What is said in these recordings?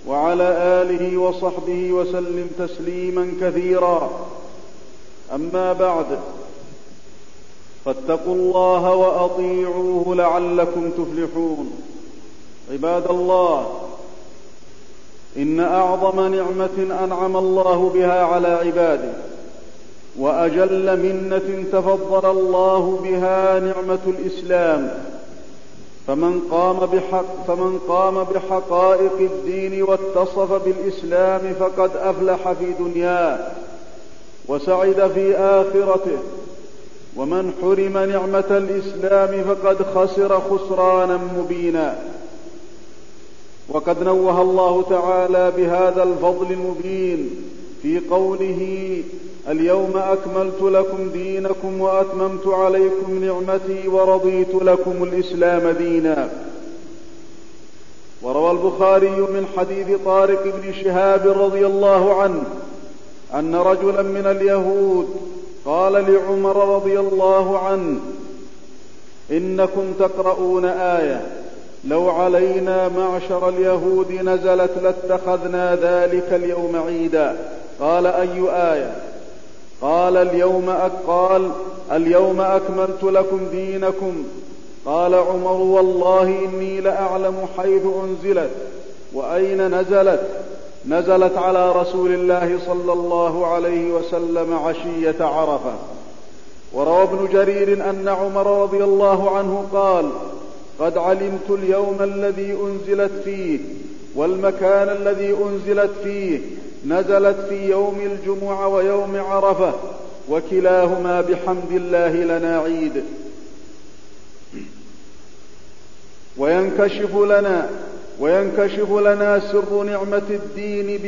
وعلى آله وصحبه وسلم تسليما كثيرا. أما بعد، فاتقوا الله وأطيعوه لعلكم تفلحون. عباد الله، إن أعظم نعمة أنعم الله بها على عباده وأجل منة تفضل الله بها نعمة الإسلام، فمن قام بحقائق الدين واتصف بالإسلام فقد أفلح في دنياه وسعد في آخرته، ومن حرم نعمة الإسلام فقد خسر خسرانا مبينا. وقد نوه الله تعالى بهذا الفضل المبين في قوله: اليوم أكملت لكم دينكم وأتممت عليكم نعمتي ورضيت لكم الإسلام دينا. وروى البخاري من حديث طارق بن شهاب رضي الله عنه أن رجلا من اليهود قال لعمر رضي الله عنه: إنكم تقرؤون آية لو علينا معشر اليهود نزلت لاتخذنا ذلك اليوم عيدا. قال: أي آية؟ قال: اليوم أكملت لكم دينكم. قال عمر: والله إني لأعلم حيث أنزلت وأين نزلت على رسول الله صلى الله عليه وسلم عشية عرفة. وروى ابن جرير أن عمر رضي الله عنه قال: قد علمت اليوم الذي أنزلت فيه والمكان الذي أنزلت فيه، نزلت في يوم الجمعة ويوم عرفة، وكلاهما بحمد الله لنا عيد. وينكشف لنا سر نعمة الدين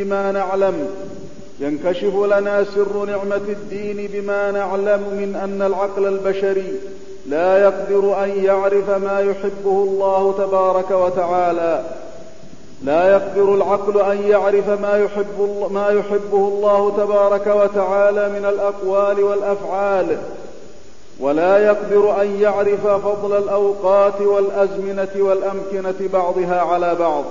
بما نعلم من أن العقل البشري لا يقدر أن يعرف ما يحبه الله تبارك وتعالى، لا يقدر العقل أن يعرف ما يحبه الله تبارك وتعالى من الأقوال والأفعال، ولا يقدر أن يعرف فضل الأوقات والأزمنة والأمكنة بعضها على بعض،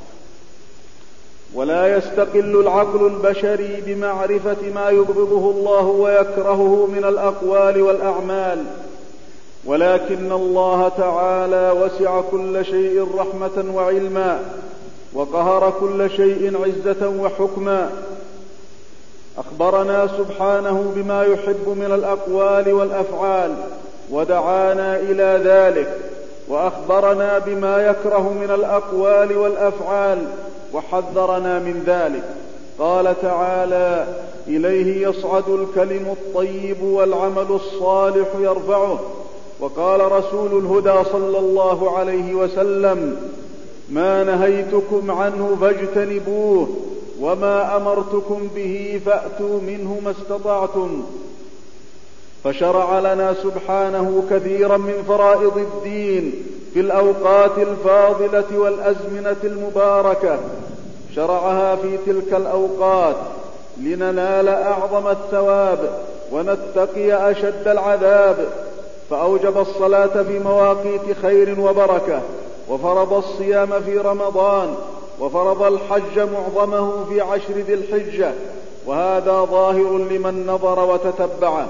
ولا يستقل العقل البشري بمعرفة ما يبغضه الله ويكرهه من الأقوال والأعمال، ولكن الله تعالى وسع كل شيء رحمة وعلما، وقهر كل شيء عزة وحكما. أخبرنا سبحانه بما يحب من الأقوال والأفعال ودعانا إلى ذلك، وأخبرنا بما يكره من الأقوال والأفعال وحذرنا من ذلك. قال تعالى: إليه يصعد الكلم الطيب والعمل الصالح يرفعه. وقال رسول الهدى صلى الله عليه وسلم: ما نهيتكم عنه فاجتنبوه، وما أمرتكم به فأتوا منه ما استطعتم. فشرع لنا سبحانه كثيرا من فرائض الدين في الأوقات الفاضلة والأزمنة المباركة، شرعها في تلك الأوقات لننال أعظم الثواب ونتقي أشد العذاب، فأوجب الصلاة في مواقيت خير وبركة، وفرض الصيام في رمضان، وفرض الحج معظمه في 10 ذي الحجة، وهذا ظاهر لمن نظر وتتبعه.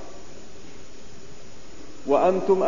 وأنتم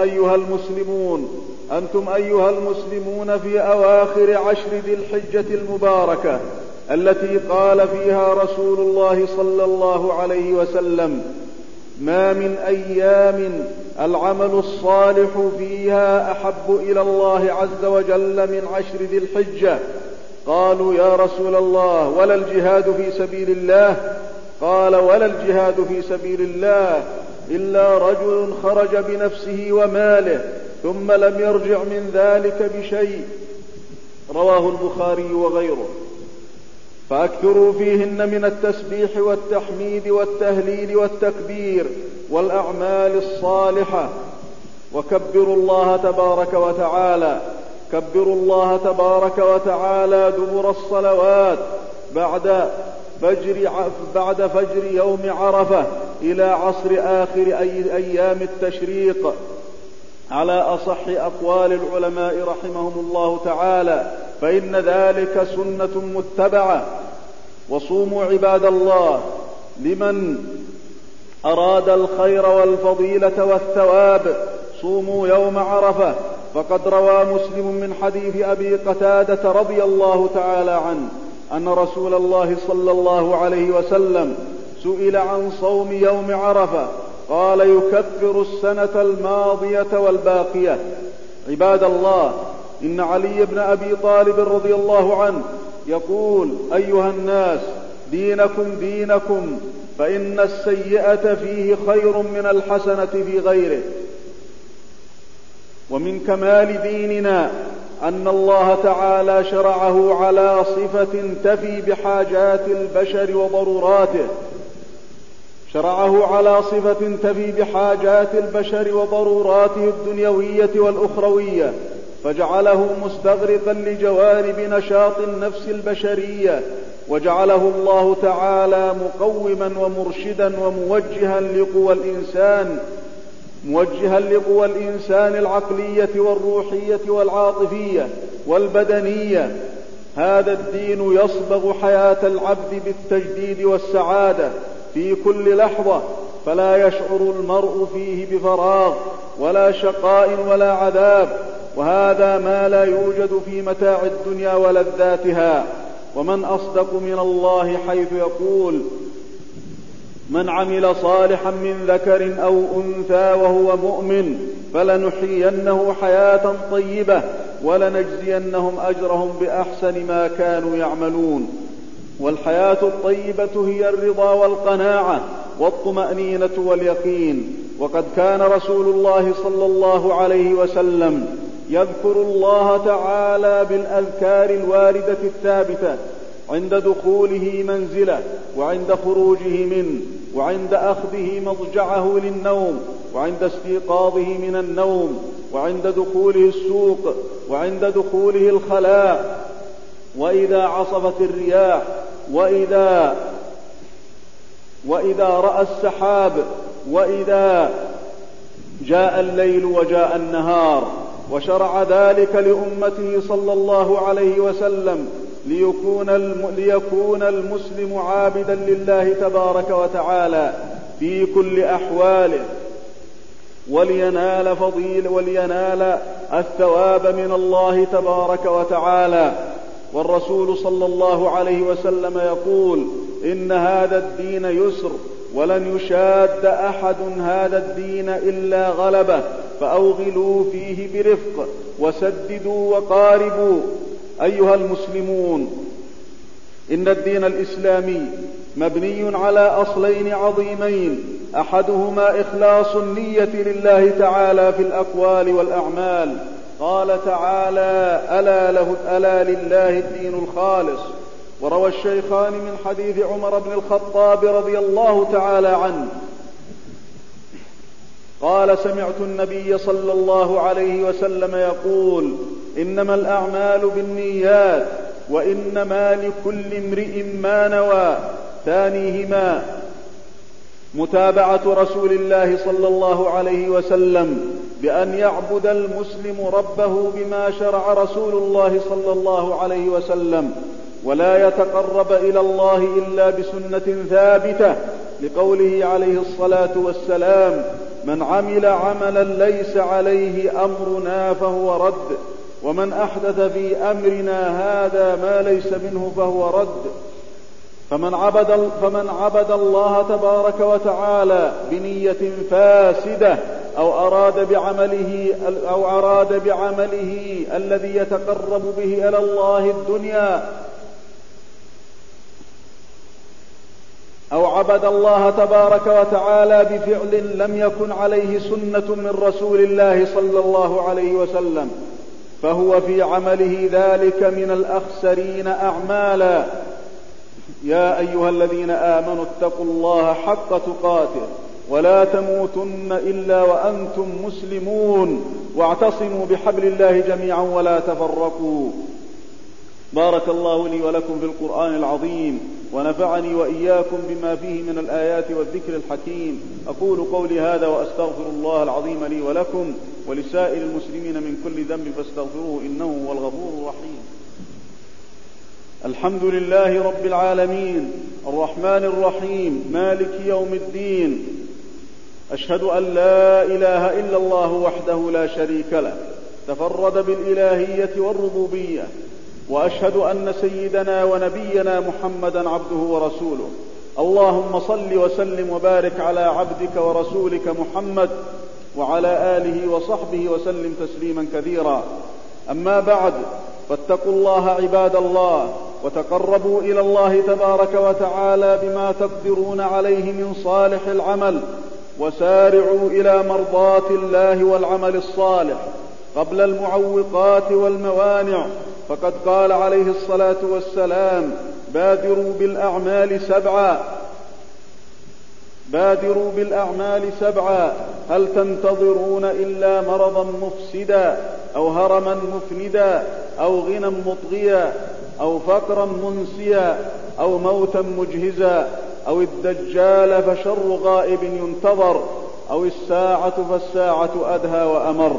أيها المسلمون في أواخر 10 ذي الحجة المباركة التي قال فيها رسول الله صلى الله عليه وسلم: ما من أيام العمل الصالح فيها أحب إلى الله عز وجل من 10 ذي الحجة. قالوا: يا رسول الله، ولا الجهاد في سبيل الله؟ قال: ولا الجهاد في سبيل الله إلا رجل خرج بنفسه وماله ثم لم يرجع من ذلك بشيء. رواه البخاري وغيره. فأكثروا فيهن من التسبيح والتحميد والتهليل والتكبير والأعمال الصالحة، وكبروا الله تبارك وتعالى دبر الصلوات بعد فجر يوم عرفة إلى عصر آخر أيام التشريق على أصح أقوال العلماء رحمهم الله تعالى، فإن ذلك سنة متبعة. وصوموا عباد الله لمن أراد الخير والفضيلة والثواب، صوموا يوم عرفة، فقد روى مسلم من حديث أبي قتادة رضي الله تعالى عنه أن رسول الله صلى الله عليه وسلم سئل عن صوم يوم عرفة قال: يكفر السنة الماضية والباقية. عباد الله، إن علي بن أبي طالب رضي الله عنه يقول: أيها الناس، دينكم دينكم، فإن السيئة فيه خير من الحسنة في غيره. ومن كمال ديننا أن الله تعالى شرعه على صفة تفي بحاجات البشر وضروراته، شرعه على صفة تفي بحاجات البشر وضروراته الدنيوية والأخروية، فجعله مستغرقا لجوانب نشاط النفس البشرية، وجعله الله تعالى مقوما ومرشدا وموجها لقوى الإنسان العقلية والروحية والعاطفية والبدنية. هذا الدين يصبغ حياة العبد بالتجديد والسعادة في كل لحظة، فلا يشعر المرء فيه بفراغ ولا شقاء ولا عذاب، وهذا ما لا يوجد في متاع الدنيا ولذاتها. ومن أصدق من الله حيث يقول: من عمل صالحا من ذكر أو أنثى وهو مؤمن فلنحيينه حياة طيبة ولنجزينهم أجرهم بأحسن ما كانوا يعملون. والحياة الطيبة هي الرضا والقناعة والطمأنينة واليقين. وقد كان رسول الله صلى الله عليه وسلم يذكر الله تعالى بالأذكار الواردة الثابتة عند دخوله منزله، وعند خروجه منه، وعند أخذه مضجعه للنوم، وعند استيقاظه من النوم، وعند دخوله السوق، وعند دخوله الخلاء، وإذا عصفت الرياح، وإذا رأى السحاب، وإذا جاء الليل وجاء النهار. وشرع ذلك لأمته صلى الله عليه وسلم ليكون المسلم عابدا لله تبارك وتعالى في كل أحواله، ولينال الثواب من الله تبارك وتعالى. والرسول صلى الله عليه وسلم يقول: إن هذا الدين يسر، ولن يشاد أحد هذا الدين إلا غلبه، فأوغلوا فيه برفق، وسددوا وقاربوا. أيها المسلمون، إن الدين الإسلامي مبني على أصلين عظيمين، أحدهما إخلاص النية لله تعالى في الأقوال والأعمال. قال تعالى: ألا لله الدين الخالص. وروى الشيخان من حديث عمر بن الخطاب رضي الله تعالى عنه قال: سمعت النبي صلى الله عليه وسلم يقول: إنما الأعمال بالنيات، وإنما لكل امرئ ما نوى. ثانيهما متابعة رسول الله صلى الله عليه وسلم بأن يعبد المسلم ربه بما شرع رسول الله صلى الله عليه وسلم، ولا يتقرب إلى الله إلا بسنة ثابتة، لقوله عليه الصلاة والسلام: من عمل عملا ليس عليه أمرنا فهو رد، ومن أحدث في أمرنا هذا ما ليس منه فهو رد. فمن عبد الله تبارك وتعالى بنية فاسدة أو أراد بعمله الذي يتقرب به إلى الله الدنيا، أو عبد الله تبارك وتعالى بفعل لم يكن عليه سنة من رسول الله صلى الله عليه وسلم، فهو في عمله ذلك من الأخسرين أعمالا. يا أيها الذين آمنوا اتقوا الله حق تقاته ولا تموتن إلا وأنتم مسلمون، واعتصموا بحبل الله جميعا ولا تفرقوا. بارك الله لي ولكم في القرآن العظيم، ونفعني وإياكم بما فيه من الآيات والذكر الحكيم. أقول قولي هذا وأستغفر الله العظيم لي ولكم ولسائر المسلمين من كل ذنب فاستغفروه إنه هو الغفور الرحيم. الحمد لله رب العالمين الرحمن الرحيم مالك يوم الدين. أشهد أن لا إله إلا الله وحده لا شريك له تفرد بالإلهية والربوبية، وأشهد أن سيدنا ونبينا محمدا عبده ورسوله. اللهم صل وسلم وبارك على عبدك ورسولك محمد وعلى آله وصحبه وسلم تسليما كثيرا. أما بعد، فاتقوا الله عباد الله، وتقربوا إلى الله تبارك وتعالى بما تقدرون عليه من صالح العمل، وسارعوا إلى مرضاة الله والعمل الصالح قبل المعوقات والموانع، فقد قال عليه الصلاة والسلام: بادروا بالأعمال سبعا، هل تنتظرون إلا مرضا مفسدا أو هرما مفندا أو غنى مطغيا أو فقرا منسيا أو موتا مجهزا أو الدجال فشر غائب ينتظر أو الساعة فالساعة أدهى وأمر.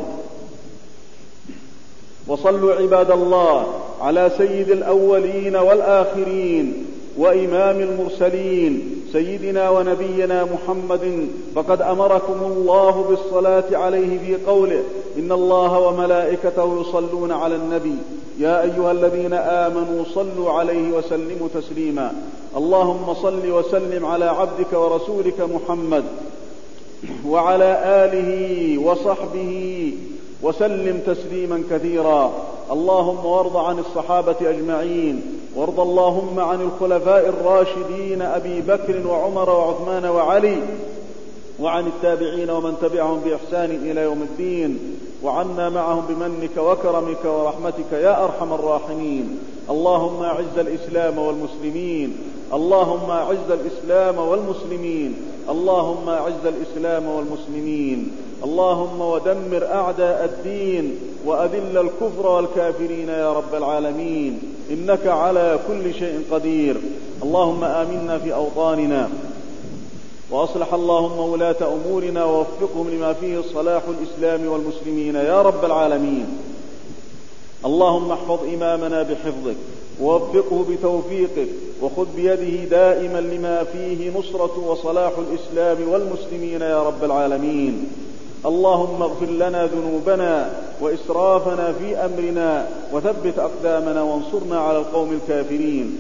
وصلوا عباد الله على سيد الأولين والآخرين وإمام المرسلين سيدنا ونبينا محمد، فقد أمركم الله بالصلاة عليه في قوله: إن الله وملائكته يصلون على النبي يا أيها الذين آمنوا صلوا عليه وسلموا تسليما. اللهم صل وسلم على عبدك ورسولك محمد وعلى آله وصحبه وسلم تسليما كثيرا. اللهم وارض عن الصحابة أجمعين، وارض اللهم عن الخلفاء الراشدين أبي بكر وعمر وعثمان وعلي، وعن التابعين ومن تبعهم بإحسان إلى يوم الدين، وعنا معهم بمنك وكرمك ورحمتك يا أرحم الراحمين. اللهم أعز الإسلام والمسلمين، اللهم أعز الإسلام والمسلمين، اللهم أعز الإسلام والمسلمين. اللهم ودمر أعداء الدين وأذل الكفر والكافرين يا رب العالمين، إنك على كل شيء قدير. اللهم آمنا في أوطاننا، وأصلح اللهم ولاة أمورنا ووفقهم لما فيه صلاح الإسلام والمسلمين يا رب العالمين. اللهم احفظ إمامنا بحفظك، ووفقه بتوفيقك، وخذ بيده دائما لما فيه نصرة وصلاح الإسلام والمسلمين يا رب العالمين. اللهم اغفر لنا ذنوبنا وإسرافنا في أمرنا، وثبت أقدامنا وانصرنا على القوم الكافرين.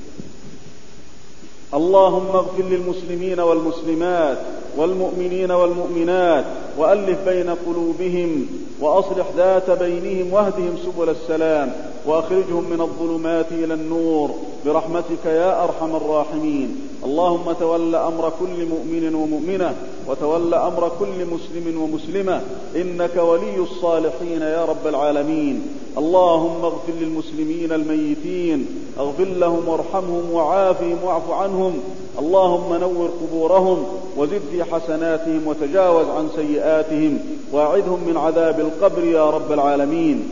اللهم اغفر للمسلمين والمسلمات والمؤمنين والمؤمنات، وألف بين قلوبهم، وأصلح ذات بينهم، واهدهم سبل السلام، وأخرجهم من الظلمات إلى النور برحمتك يا أرحم الراحمين. اللهم تول أمر كل مؤمن ومؤمنة، وتول أمر كل مسلم ومسلمة، إنك ولي الصالحين يا رب العالمين. اللهم اغفر للمسلمين الميتين، اغفر لهم وارحمهم وعافهم واعف عنهم. اللهم نور قبورهم وزد في حسناتهم، وتجاوز عن سيئاتهم، واعذهم من عذاب القبر يا رب العالمين.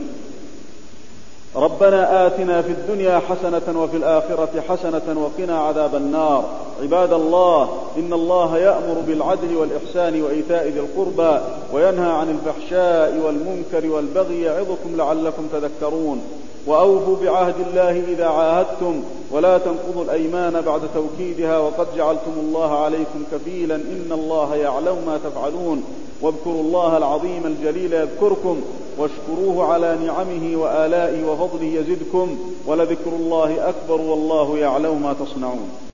ربنا آتنا في الدنيا حسنة وفي الآخرة حسنة وقنا عذاب النار. عباد الله، إن الله يأمر بالعدل والإحسان وإيتاء ذي القربى، وينهى عن الفحشاء والمنكر والبغي، يعظكم لعلكم تذكرون. وأوفوا بعهد الله إذا عاهدتم، ولا تنقضوا الأيمان بعد توكيدها، وقد جعلتم الله عليكم كفيلا، إن الله يعلم ما تفعلون. واذكروا الله العظيم الجليل يذكركم، واشكروه على نعمه وآلائه وفضله يزدكم، ولذكر الله أكبر، والله يعلم ما تصنعون.